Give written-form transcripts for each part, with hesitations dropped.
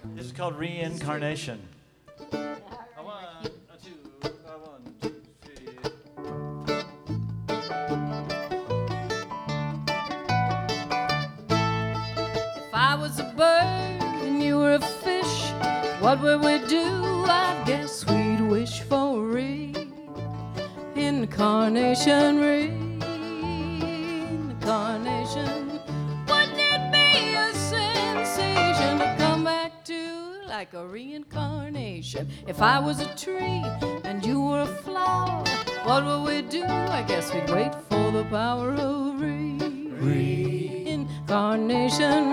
This is called Reincarnation. A one, a two, a 1, 2, 3. If I was a bird and you were a fish, what would we do? I guess we'd wish for reincarnation, reincarnation. Wouldn't it be a sensation to come back to like a reincarnation? If I was a tree and you were a flower, what would we do? I guess we'd wait for the power of reincarnation,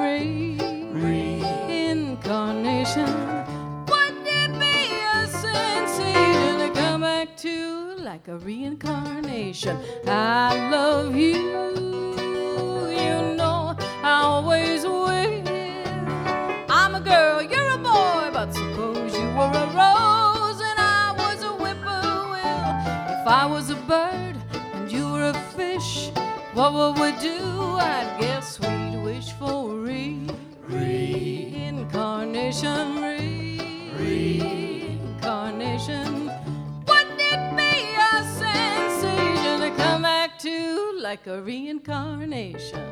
reincarnation. Wouldn't it be a sensation to come back to like a reincarnation? I love you, you know I always will. I'm a girl, you're a boy, but suppose you were a rose and I was a whippoorwill. If I was a bird and you were a fish, what would we do? I guess we'd wish for reincarnation, reincarnation. Wouldn't it be a sensation to come back to like a reincarnation?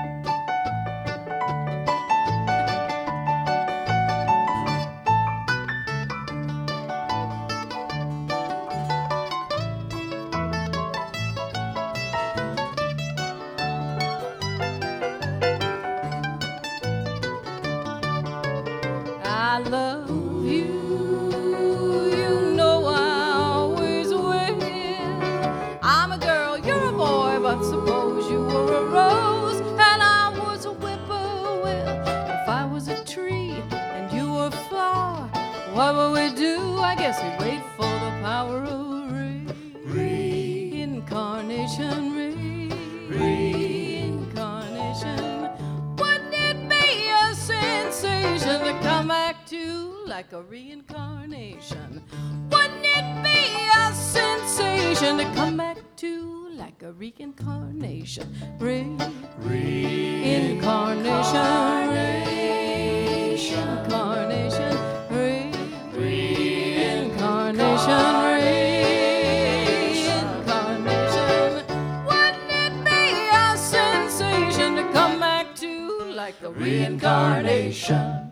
I love you, you know I always will. I'm a girl, you're a boy, but suppose you were a rose and I was a whippoorwill. If I was a tree and you were a flower, what would we do? I guess we'd wait for the power of reincarnation, reincarnation. Wouldn't it be a sensation to come back to like a reincarnation? Wouldn't it be a sensation to come back to like a reincarnation? Reincarnation, reincarnation, reincarnation, reincarnation. Wouldn't it be a sensation to come back to like a reincarnation?